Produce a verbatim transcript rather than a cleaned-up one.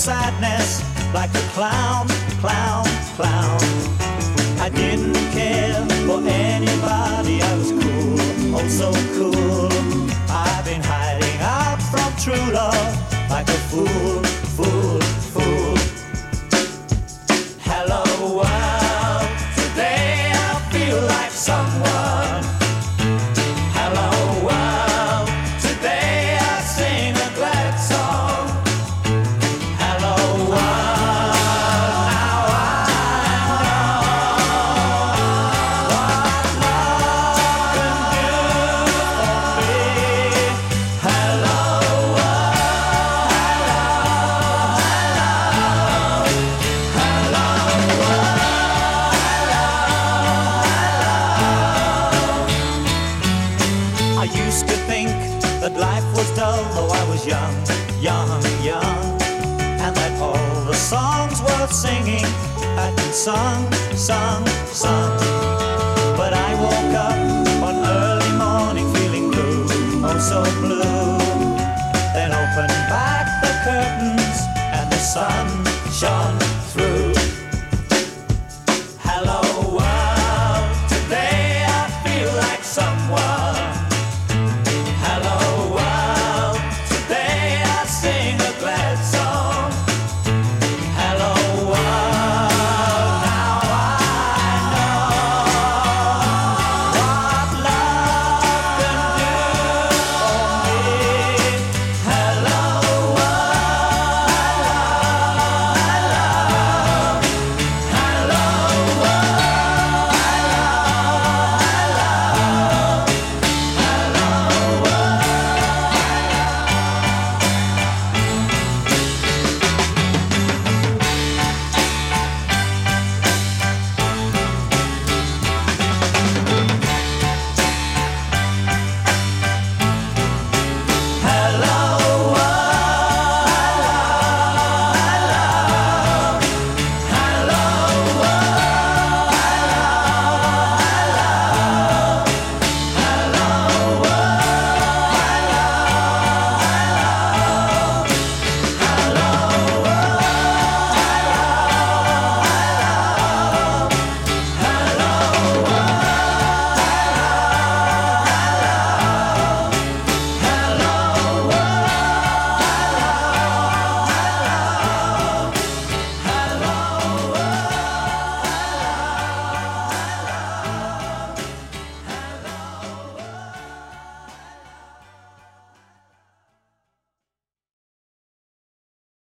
sadness like a clown, clown, clown. I didn't care for anybody, I was cool, oh so cool. I've been hiding out from true love like a fool, fool, fool. Hello world, today I feel like someone. Hello world, today I sing a glad song. Hello world, now I know what love can do for me. Hello world, hello, hello, hello world, hello. I used to think that life was dull, though I was young, young, young, and that all the songs worth singing had been sung, sung, sung. But I woke up one early morning feeling blue, oh so blue. Then opened back the curtains and the sun